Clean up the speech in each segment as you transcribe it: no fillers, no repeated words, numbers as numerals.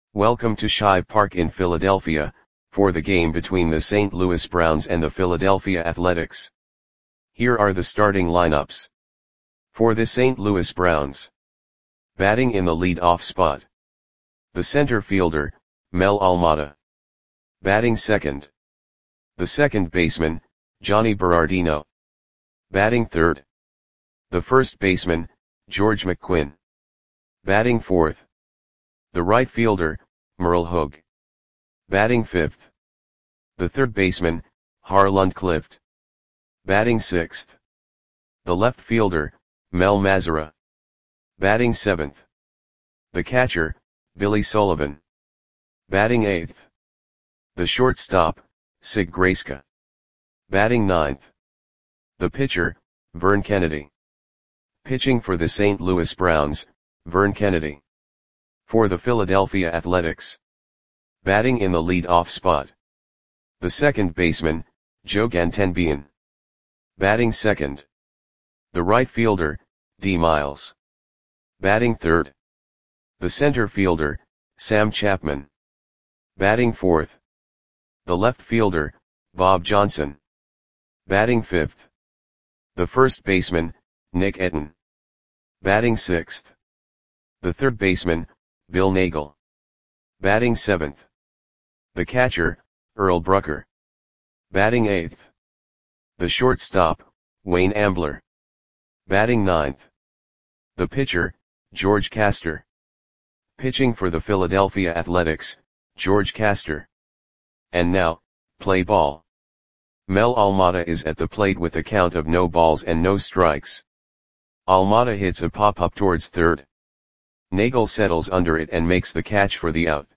Welcome to Shive Park in Philadelphia, for the game between the St. Louis Browns and the Philadelphia Athletics. Here are the starting lineups. For the St. Louis Browns. Batting in the lead-off spot. The center fielder, Mel Almada. Batting second. The second baseman, Jhonny Berardino. Batting third. The first baseman, George McQuinn. Batting fourth. The right fielder, Merle Hogue. Batting fifth. The third baseman, Harland Clift. Batting sixth. The left fielder, Mel Mazara. Batting seventh. The catcher, Billy Sullivan. Batting eighth. The shortstop, Sig Grayska. Batting ninth. The pitcher, Vern Kennedy. Pitching for the St. Louis Browns, Vern Kennedy. For the Philadelphia Athletics. Batting in the lead-off spot. The second baseman, Joe Gantenbein. Batting second. The right fielder, D. Miles. Batting third. The center fielder, Sam Chapman. Batting fourth. The left fielder, Bob Johnson. Batting fifth. The first baseman, Nick Etten. Batting sixth. The third baseman, Bill Nagel. Batting seventh. The catcher, Earl Brucker. Batting eighth. The shortstop, Wayne Ambler. Batting ninth. The pitcher, George Castor. Pitching for the Philadelphia Athletics, George Castor. And now, play ball. Mel Almada is at the plate with a count of no balls and no strikes. Almada hits a pop-up towards third. Nagel settles under it and makes the catch for the out.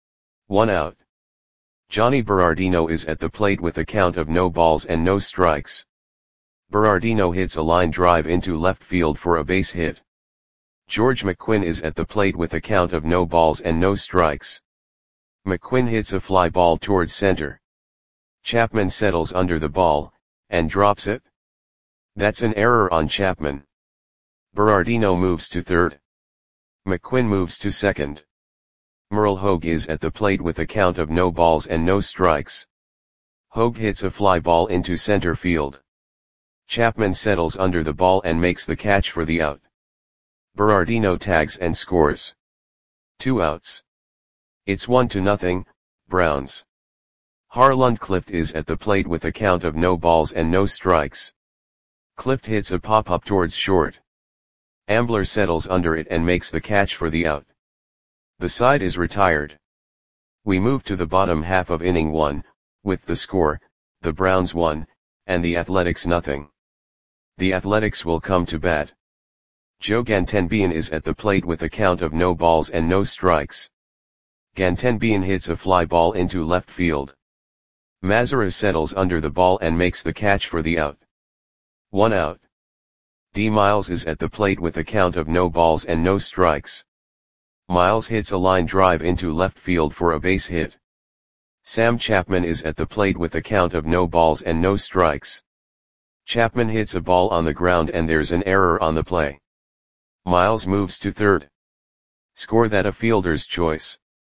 1 out. Jhonny Berardino is at the plate with a count of no balls and no strikes. Berardino hits a line drive into left field for a base hit. George McQuinn is at the plate with a count of no balls and no strikes. McQuinn hits a fly ball towards center. Chapman settles under the ball, and drops it. That's an error on Chapman. Berardino moves to third. McQuinn moves to second. Merle Hogue is at the plate with a count of no balls and no strikes. Hogue hits a fly ball into center field. Chapman settles under the ball and makes the catch for the out. Berardino tags and scores. 2 outs. It's 1-0, Browns. Harland Clift is at the plate with a count of no balls and no strikes. Clift hits a pop-up towards short. Ambler settles under it and makes the catch for the out. The side is retired. We move to the bottom half of inning 1, with the score, the Browns 1, and the Athletics 0. The Athletics will come to bat. Joe Gantenbein is at the plate with a count of no balls and no strikes. Gantenbein hits a fly ball into left field. Mazara settles under the ball and makes the catch for the out. 1 out. D. Miles is at the plate with a count of no balls and no strikes. Miles hits a line drive into left field for a base hit. Sam Chapman is at the plate with a count of no balls and no strikes. Chapman hits a ball on the ground and there's an error on the play. Miles moves to third. Score that a fielder's choice.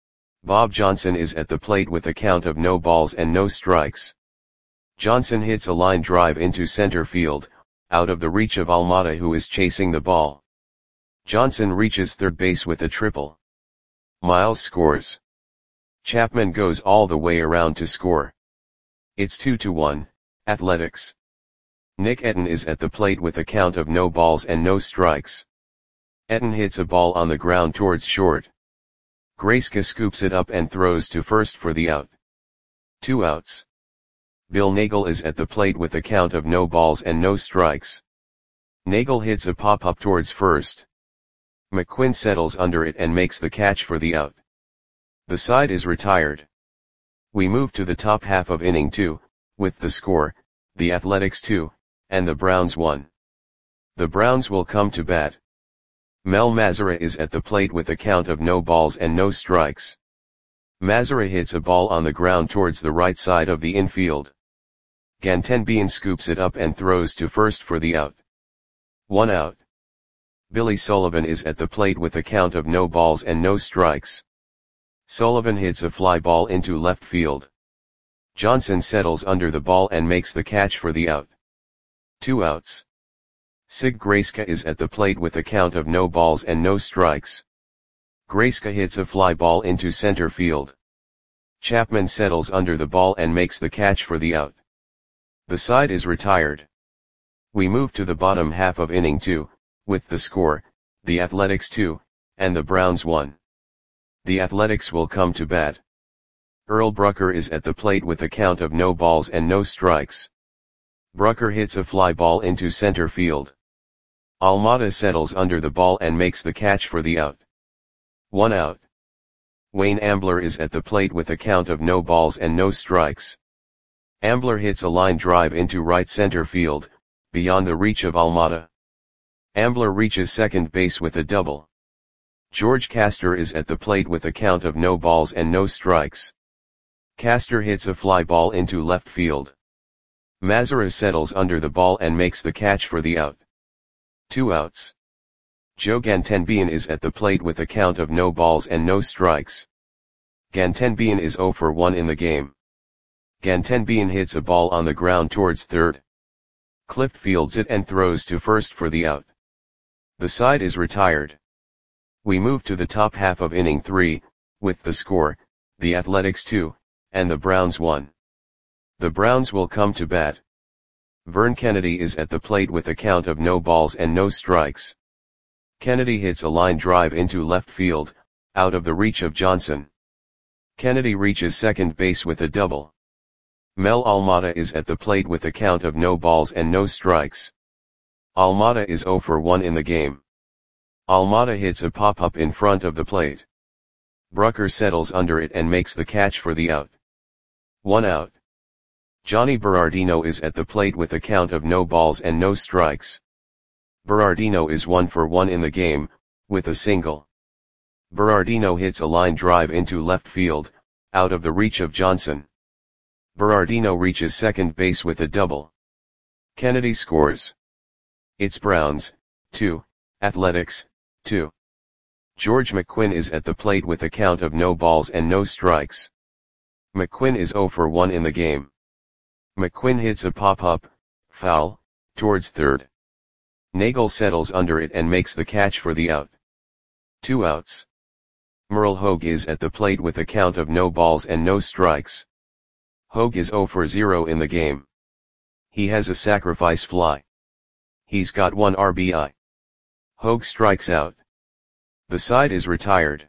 Bob Johnson is at the plate with a count of no balls and no strikes. Johnson hits a line drive into center field, out of the reach of Almada who is chasing the ball. Johnson reaches third base with a triple. Miles scores. Chapman goes all the way around to score. It's 2-1, Athletics. Nick Etten is at the plate with a count of no balls and no strikes. Etten hits a ball on the ground towards short. Grayska scoops it up and throws to first for the out. 2 outs. Bill Nagel is at the plate with a count of no balls and no strikes. Nagel hits a pop-up towards first. McQuinn settles under it and makes the catch for the out. The side is retired. We move to the top half of inning 2, with the score, the Athletics 2, and the Browns 1. The Browns will come to bat. Mel Mazara is at the plate with a count of no balls and no strikes. Mazara hits a ball on the ground towards the right side of the infield. Gantenbein scoops it up and throws to first for the out. 1 out. Billy Sullivan is at the plate with a count of no balls and no strikes. Sullivan hits a fly ball into left field. Johnson settles under the ball and makes the catch for the out. 2 outs. Sig Grayska is at the plate with a count of no balls and no strikes. Grayska hits a fly ball into center field. Chapman settles under the ball and makes the catch for the out. The side is retired. We move to the bottom half of inning 2, with the score, the Athletics 2, and the Browns 1. The Athletics will come to bat. Earl Brucker is at the plate with a count of no balls and no strikes. Brucker hits a fly ball into center field. Almada settles under the ball and makes the catch for the out. 1 out. Wayne Ambler is at the plate with a count of no balls and no strikes. Ambler hits a line drive into right center field, beyond the reach of Almada. Ambler reaches second base with a double. George Castor is at the plate with a count of no balls and no strikes. Castor hits a fly ball into left field. Mazara settles under the ball and makes the catch for the out. 2 outs. Joe Gantenbian is at the plate with a count of no balls and no strikes. Gantenbian is 0 for 1 in the game. Gantenbian hits a ball on the ground towards third. Clift fields it and throws to first for the out. The side is retired. We move to the top half of inning 3, with the score, the Athletics 2, and the Browns 1. The Browns will come to bat. Vern Kennedy is at the plate with a count of no balls and no strikes. Kennedy hits a line drive into left field, out of the reach of Johnson. Kennedy reaches second base with a double. Mel Almada is at the plate with a count of no balls and no strikes. Almada is 0 for 1 in the game. Almada hits a pop-up in front of the plate. Brucker settles under it and makes the catch for the out. 1 out. Johnny Berardino is at the plate with a count of no balls and no strikes. Berardino is 1 for 1 in the game, with a single. Berardino hits a line drive into left field, out of the reach of Johnson. Berardino reaches second base with a double. Kennedy scores. It's Browns, 2, Athletics, 2. George McQuinn is at the plate with a count of no balls and no strikes. McQuinn is 0 for 1 in the game. McQuinn hits a pop-up, foul, towards third. Nagel settles under it and makes the catch for the out. 2 outs. Merle Hogue is at the plate with a count of no balls and no strikes. Hogue is 0 for 0 in the game. He has a sacrifice fly. He's got 1 RBI. Hogue strikes out. The side is retired.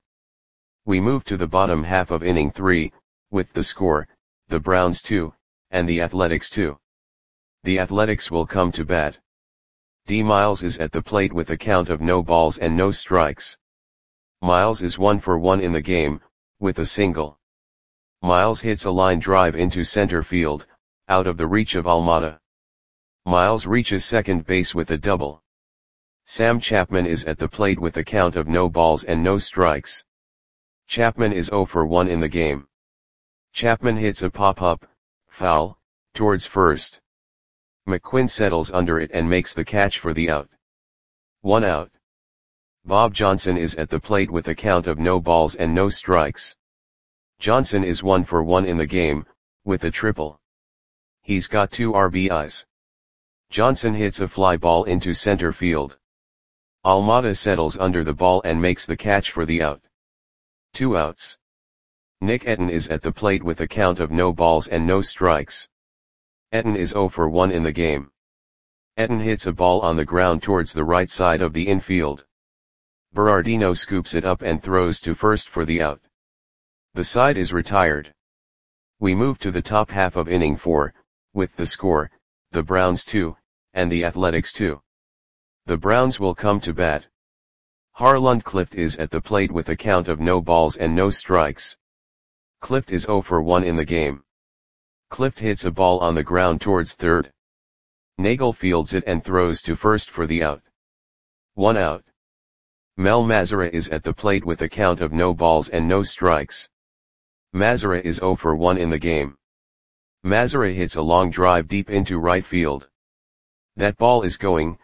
We move to the bottom half of inning 3, with the score, the Browns 2, and the Athletics 2. The Athletics will come to bat. D. Miles is at the plate with a count of no balls and no strikes. Miles is 1 for 1 in the game, with a single. Miles hits a line drive into center field, out of the reach of Almada. Miles reaches second base with a double. Sam Chapman is at the plate with a count of no balls and no strikes. Chapman is 0 for 1 in the game. Chapman hits a pop-up, foul, towards first. McQuinn settles under it and makes the catch for the out. 1 out. Bob Johnson is at the plate with a count of no balls and no strikes. Johnson is 1 for 1 in the game, with a triple. He's got 2 RBIs. Johnson hits a fly ball into center field. Almada settles under the ball and makes the catch for the out. 2 outs. Nick Etten is at the plate with a count of no balls and no strikes. Etten is 0 for 1 in the game. Etten hits a ball on the ground towards the right side of the infield. Berardino scoops it up and throws to first for the out. The side is retired. We move to the top half of inning 4, with the score, the Browns 2, and the Athletics 2. The Browns will come to bat. Harlund Clift is at the plate with a count of no balls and no strikes. Clift is 0 for 1 in the game. Clift hits a ball on the ground towards third. Nagel fields it and throws to first for the out. 1 out. Mel Mazara is at the plate with a count of no balls and no strikes. Mazara is 0 for 1 in the game. Mazara hits a long drive deep into right field. That ball is gone.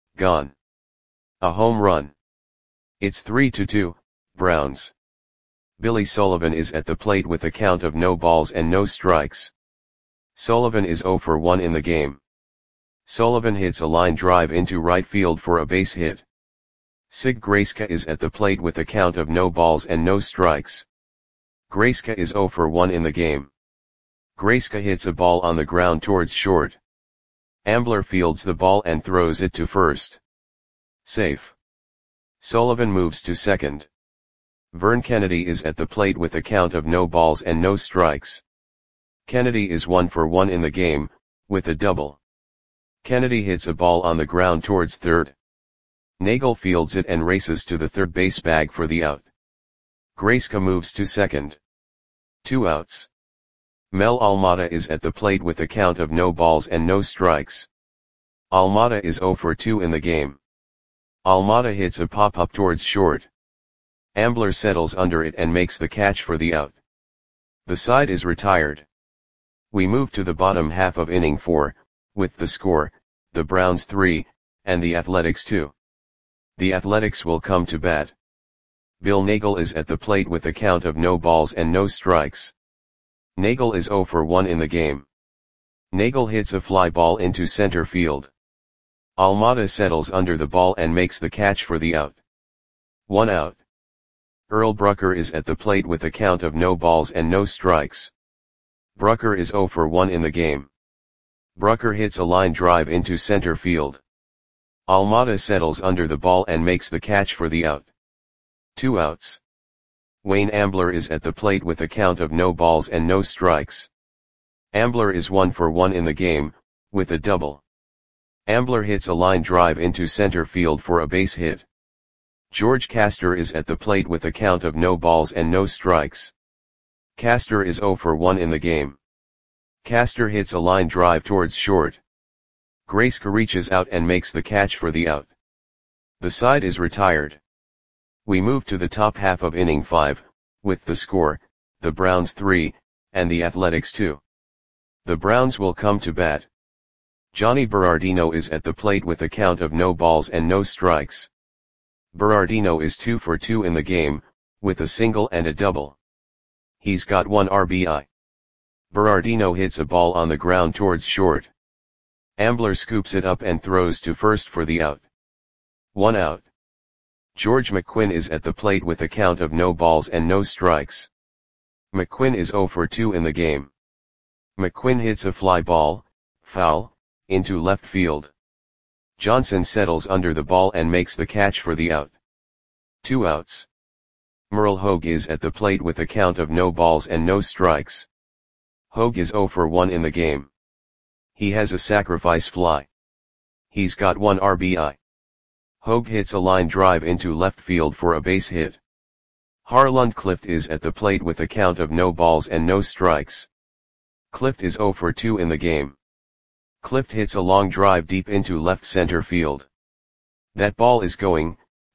A home run. It's 3-2, Browns. Billy Sullivan is at the plate with a count of no balls and no strikes. Sullivan is 0 for 1 in the game. Sullivan hits a line drive into right field for a base hit. Sig Grayska is at the plate with a count of no balls and no strikes. Grayska is 0 for 1 in the game. Grayska hits a ball on the ground towards short. Ambler fields the ball and throws it to first. Safe. Sullivan moves to second. Vern Kennedy is at the plate with a count of no balls and no strikes. Kennedy is 1 for 1 in the game, with a double. Kennedy hits a ball on the ground towards third. Nagel fields it and races to the third base bag for the out. Grayska moves to second. 2 outs. Mel Almada is at the plate with a count of no balls and no strikes. Almada is 0 for 2 in the game. Almada hits a pop-up towards short. Ambler settles under it and makes the catch for the out. The side is retired. We move to the bottom half of inning 4, with the score, the Browns 3, and the Athletics 2. The Athletics will come to bat. Bill Nagel is at the plate with a count of no balls and no strikes. Nagel is 0 for 1 in the game. Nagel hits a fly ball into center field. Almada settles under the ball and makes the catch for the out. 1 out. Earl Brucker is at the plate with a count of no balls and no strikes. Brucker is 0 for 1 in the game. Brucker hits a line drive into center field. Almada settles under the ball and makes the catch for the out. 2 outs. Wayne Ambler is at the plate with a count of no balls and no strikes. Ambler is 1 for 1 in the game, with a double. Ambler hits a line drive into center field for a base hit. George Castor is at the plate with a count of no balls and no strikes. Castor is 0 for 1 in the game. Castor hits a line drive towards short. Grayska reaches out and makes the catch for the out. The side is retired. We move to the top half of inning 5, with the score, the Browns 3, and the Athletics 2. The Browns will come to bat. Johnny Berardino is at the plate with a count of no balls and no strikes. Berardino is 2 for 2 in the game, with a single and a double. He's got 1 RBI. Berardino hits a ball on the ground towards short. Ambler scoops it up and throws to first for the out. 1 out. George McQuinn is at the plate with a count of no balls and no strikes. McQuinn is 0 for 2 in the game. McQuinn hits a fly ball, foul, into left field. Johnson settles under the ball and makes the catch for the out. 2 outs. Merle Hogue is at the plate with a count of no balls and no strikes. Hogue is 0 for 1 in the game. He has a sacrifice fly. He's got 1 RBI. Hogue hits a line drive into left field for a base hit. Harlund Clift is at the plate with a count of no balls and no strikes. Clift is 0 for 2 in the game. Clift hits a long drive deep into left center field. That ball is gone.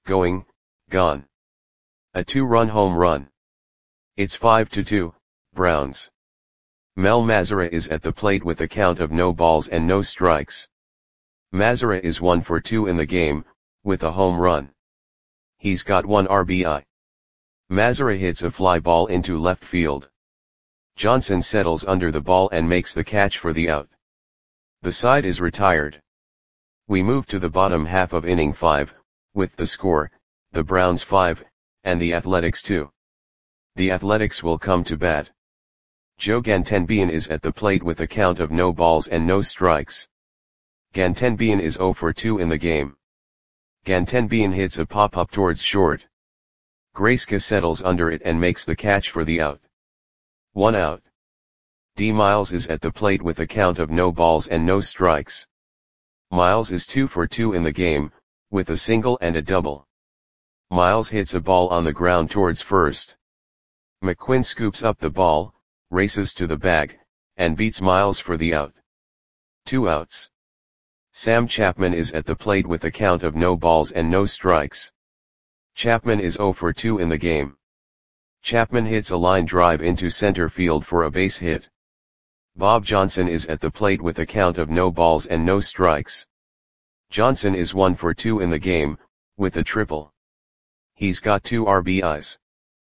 A 2-run home run. It's 5-2, Browns. Mel Mazara is at the plate with a count of no balls and no strikes. Mazara is 1 for 2 in the game, with a home run. He's got 1 RBI. Mazara hits a fly ball into left field. Johnson settles under the ball and makes the catch for the out. The side is retired. We move to the bottom half of inning 5, with the score, the Browns 5, and the Athletics 2. The Athletics will come to bat. Joe Gantenbean is at the plate with a count of no balls and no strikes. Gantenbean is 0 for 2 in the game. Gantenbean hits a pop-up towards short. Grayska settles under it and makes the catch for the out. 1 out. D. Miles is at the plate with a count of no balls and no strikes. Miles is 2 for 2 in the game, with a single and a double. Miles hits a ball on the ground towards first. McQuinn scoops up the ball, races to the bag, and beats Miles for the out. 2 outs. Sam Chapman is at the plate with a count of no balls and no strikes. Chapman is 0 for 2 in the game. Chapman hits a line drive into center field for a base hit. Bob Johnson is at the plate with a count of no balls and no strikes. Johnson is 1 for 2 in the game, with a triple. He's got 2 RBIs.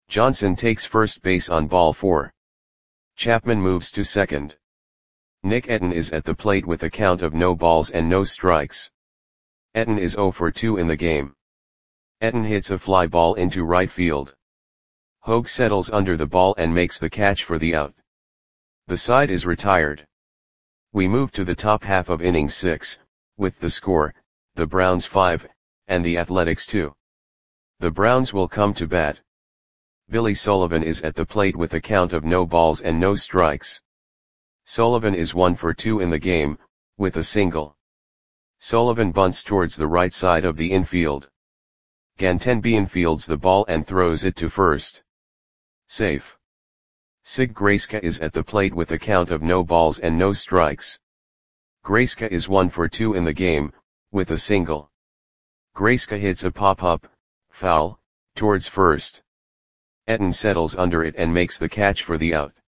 Johnson takes first base on ball 4. Chapman moves to second. Nick Etten is at the plate with a count of no balls and no strikes. Etten is 0 for 2 in the game. Etten hits a fly ball into right field. Hogue settles under the ball and makes the catch for the out. The side is retired. We move to the top half of inning 6, with the score, the Browns 5, and the Athletics 2. The Browns will come to bat. Billy Sullivan is at the plate with a count of no balls and no strikes. Sullivan is 1 for 2 in the game, with a single. Sullivan bunts towards the right side of the infield. Gantenbein fields the ball and throws it to first. Safe. Sig Grayska is at the plate with a count of no balls and no strikes. Grayska is 1 for 2 in the game, with a single. Grayska hits a pop-up, foul, towards first. Etten settles under it and makes the catch for the out.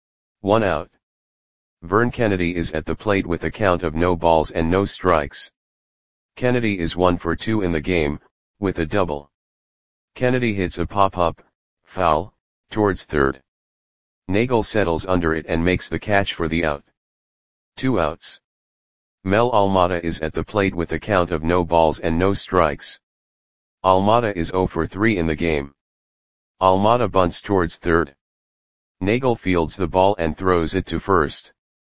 1 out. Vern Kennedy is at the plate with a count of no balls and no strikes. Kennedy is 1 for 2 in the game, with a double. Kennedy hits a pop-up, foul, towards third. Nagel settles under it and makes the catch for the out. 2 outs. Mel Almada is at the plate with a count of no balls and no strikes. Almada is 0 for 3 in the game. Almada bunts towards third. Nagel fields the ball and throws it to first.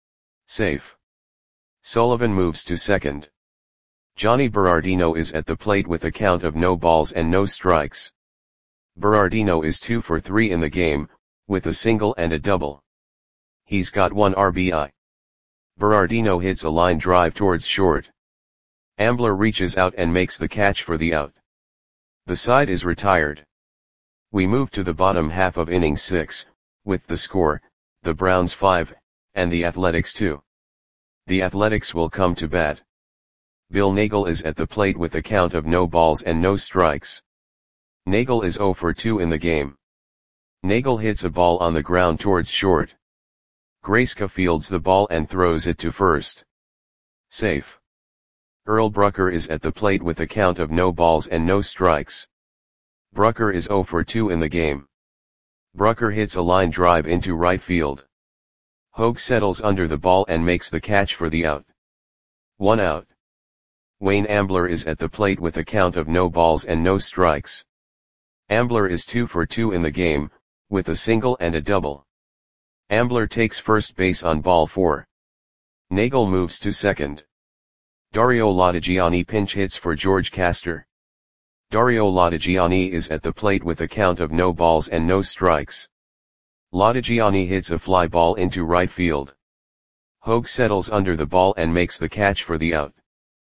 Safe. Sullivan moves to second. Johnny Berardino is at the plate with a count of no balls and no strikes. Berardino is 2 for 3 in the game, with a single and a double. He's got 1 RBI. Berardino hits a line drive towards short. Ambler reaches out and makes the catch for the out. The side is retired. We move to the bottom half of inning 6, with the score, the Browns 5, and the Athletics 2. The Athletics will come to bat. Bill Nagel is at the plate with a count of no balls and no strikes. Nagel is 0 for 2 in the game. Nagel hits a ball on the ground towards short. Grayska fields the ball and throws it to first. Safe. Earl Brucker is at the plate with a count of no balls and no strikes. Brucker is 0 for 2 in the game. Brucker hits a line drive into right field. Hogue settles under the ball and makes the catch for the out. 1 out. Wayne Ambler is at the plate with a count of no balls and no strikes. Ambler is 2 for 2 in the game, with a single and a double. Ambler takes first base on ball 4. Nagel moves to second. Dario Lodigiani pinch hits for George Castor. Dario Lodigiani is at the plate with a count of no balls and no strikes. Lodigiani hits a fly ball into right field. Hogue settles under the ball and makes the catch for the out.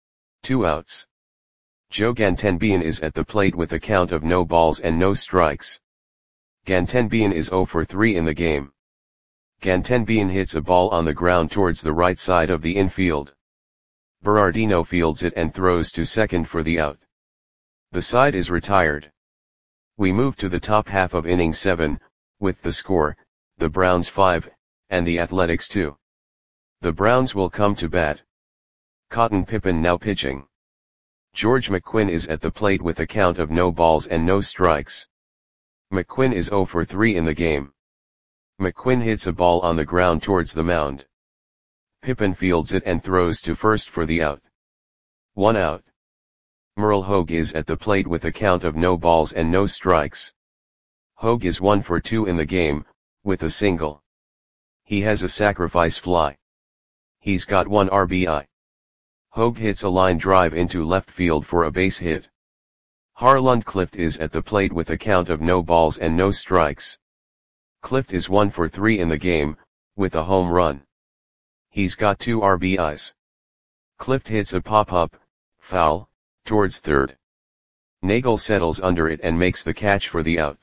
2 outs. Joe Gantenbein is at the plate with a count of no balls and no strikes. Gantenbein is 0 for 3 in the game. Gantenbein hits a ball on the ground towards the right side of the infield. Berardino fields it and throws to second for the out. The side is retired. We move to the top half of inning 7, with the score, the Browns 5, and the Athletics 2. The Browns will come to bat. Cotton Pippen now pitching. George McQuinn is at the plate with a count of no balls and no strikes. McQuinn is 0 for 3 in the game. McQuinn hits a ball on the ground towards the mound. Pippen fields it and throws to first for the out. 1 out. Merle Hogue is at the plate with a count of no balls and no strikes. Hogue is 1 for 2 in the game, with a single. He has a sacrifice fly. He's got 1 RBI. Hogue hits a line drive into left field for a base hit. Harland Clift is at the plate with a count of no balls and no strikes. Clift is 1 for 3 in the game, with a home run. He's got 2 RBIs. Clift hits a pop-up, foul, towards third. Nagel settles under it and makes the catch for the out.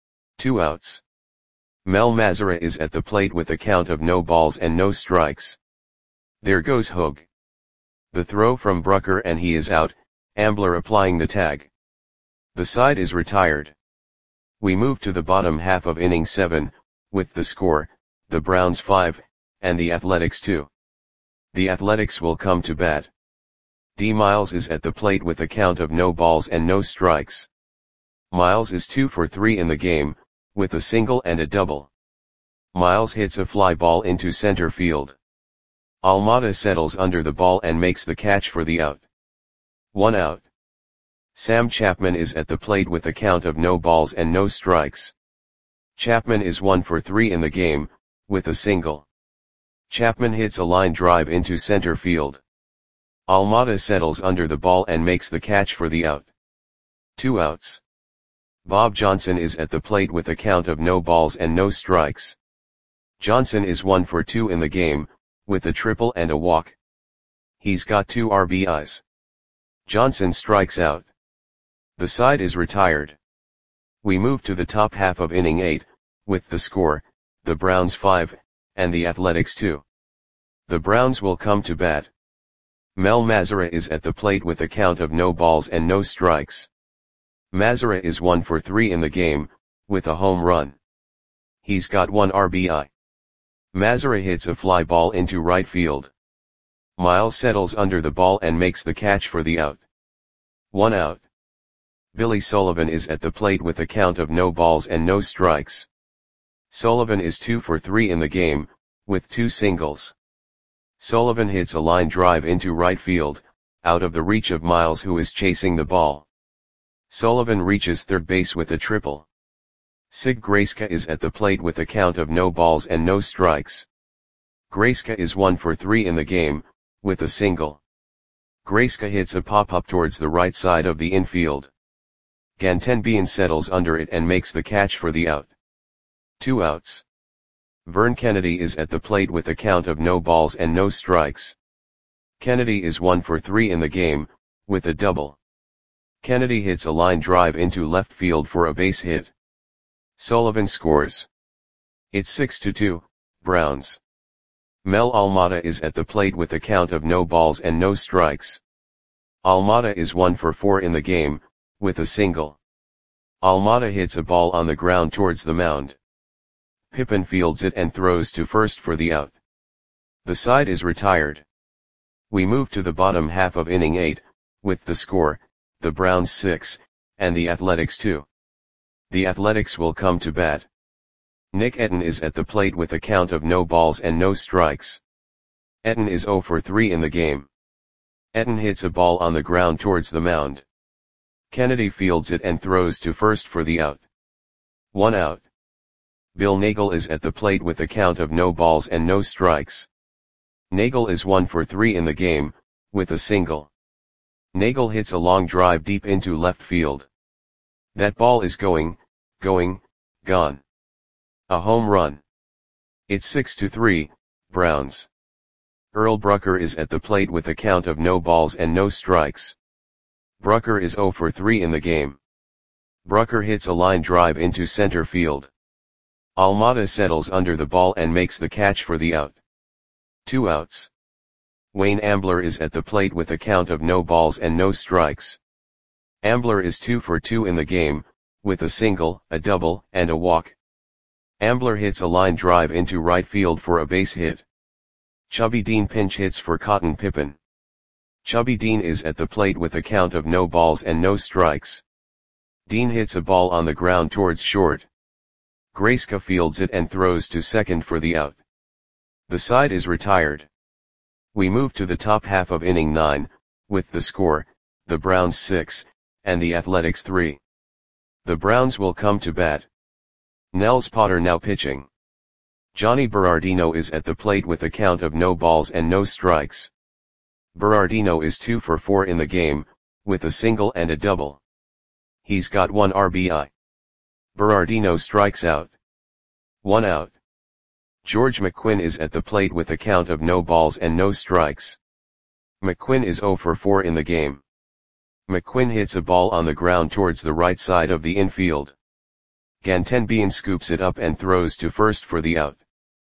2 outs. Mel Mazara is at the plate with a count of no balls and no strikes. There goes Hogue. The throw from Brucker and he is out, Ambler applying the tag. The side is retired. We move to the bottom half of inning 7, with the score, the Browns 5, and the Athletics 2. The Athletics will come to bat. D. Miles is at the plate with a count of no balls and no strikes. Miles is 2 for 3 in the game, with a single and a double. Miles hits a fly ball into center field. Almada settles under the ball and makes the catch for the out. 1 out. Sam Chapman is at the plate with a count of no balls and no strikes. Chapman is 1 for 3 in the game, with a single. Chapman hits a line drive into center field. Almada settles under the ball and makes the catch for the out. 2 outs. Bob Johnson is at the plate with a count of no balls and no strikes. Johnson is 1 for 2 in the game, with a triple and a walk. He's got 2 RBIs. Johnson strikes out. The side is retired. We move to the top half of inning 8, with the score, the Browns 5, and the Athletics 2. The Browns will come to bat. Mel Mazara is at the plate with a count of no balls and no strikes. Mazara is 1 for 3 in the game, with a home run. He's got 1 RBI. Mazara hits a fly ball into right field. Miles settles under the ball and makes the catch for the out. 1 out. Billy Sullivan is at the plate with a count of no balls and no strikes. Sullivan is 2 for 3 in the game, with 2 singles. Sullivan hits a line drive into right field, out of the reach of Miles, who is chasing the ball. Sullivan reaches third base with a triple. Sig Grayska is at the plate with a count of no balls and no strikes. Grayska is 1 for 3 in the game, with a single. Grayska hits a pop-up towards the right side of the infield. Gantenbein settles under it and makes the catch for the out. 2 outs. Vern Kennedy is at the plate with a count of no balls and no strikes. Kennedy is 1 for 3 in the game, with a double. Kennedy hits a line drive into left field for a base hit. Sullivan scores. It's 6-2, Browns. Mel Almada is at the plate with a count of no balls and no strikes. Almada is 1 for 4 in the game, with a single. Almada hits a ball on the ground towards the mound. Pippin fields it and throws to first for the out. The side is retired. We move to the bottom half of inning 8, with the score, the Browns 6, and the Athletics 2. The Athletics will come to bat. Nick Etten is at the plate with a count of no balls and no strikes. Etten is 0 for 3 in the game. Etten hits a ball on the ground towards the mound. Kennedy fields it and throws to first for the out. 1 out. Bill Nagel is at the plate with a count of no balls and no strikes. Nagel is 1 for 3 in the game, with a single. Nagel hits a long drive deep into left field. That ball is gone. A home run. It's 6-3, Browns. Earl Brucker is at the plate with a count of no balls and no strikes. Brucker is 0 for 3 in the game. Brucker hits a line drive into center field. Almada settles under the ball and makes the catch for the out. 2 outs. Wayne Ambler is at the plate with a count of no balls and no strikes. Ambler is 2 for 2 in the game, with a single, a double, and a walk. Ambler hits a line drive into right field for a base hit. Chubby Dean pinch hits for Cotton Pippin. Chubby Dean is at the plate with a count of no balls and no strikes. Dean hits a ball on the ground towards short. Grayska fields it and throws to second for the out. The side is retired. We move to the top half of inning 9, with the score, the Browns 6, and the Athletics 3. The Browns will come to bat. Nels Potter now pitching. Johnny Berardino is at the plate with a count of no balls and no strikes. Berardino is 2 for 4 in the game, with a single and a double. He's got 1 RBI. Berardino strikes out. 1 out. George McQuinn is at the plate with a count of no balls and no strikes. McQuinn is 0 for 4 in the game. McQuinn hits a ball on the ground towards the right side of the infield. Gantenbein scoops it up and throws to first for the out.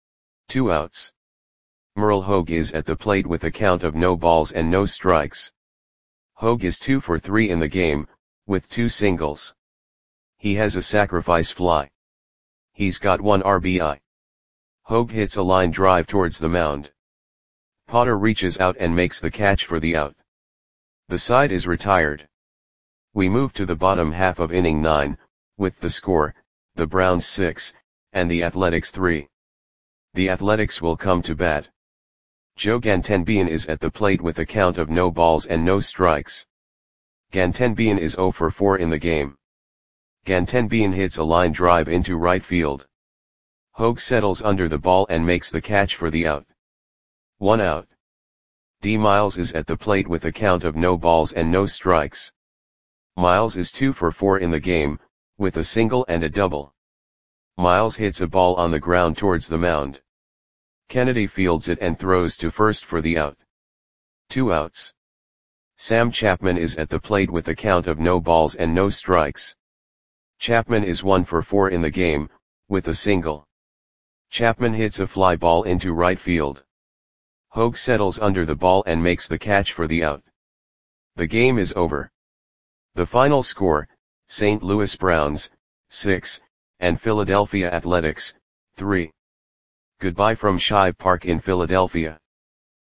2 outs. Merle Hogue is at the plate with a count of no balls and no strikes. Hogue is 2 for 3 in the game, with 2 singles. He has a sacrifice fly. He's got 1 RBI. Hogue hits a line drive towards the mound. Potter reaches out and makes the catch for the out. The side is retired. We move to the bottom half of inning 9, with the score, the Browns 6, and the Athletics 3. The Athletics will come to bat. Joe Gantenbein is at the plate with a count of no balls and no strikes. Gantenbein is 0 for 4 in the game. Gantenbein hits a line drive into right field. Hogue settles under the ball and makes the catch for the out. 1 out. D. Miles is at the plate with a count of no balls and no strikes. Miles is 2 for 4 in the game, with a single and a double. Miles hits a ball on the ground towards the mound. Kennedy fields it and throws to first for the out. 2 outs. Sam Chapman is at the plate with a count of no balls and no strikes. Chapman is 1 for 4 in the game, with a single. Chapman hits a fly ball into right field. Hogue settles under the ball and makes the catch for the out. The game is over. The final score, St. Louis Browns, 6, and Philadelphia Athletics, 3. Goodbye from Shibe Park in Philadelphia.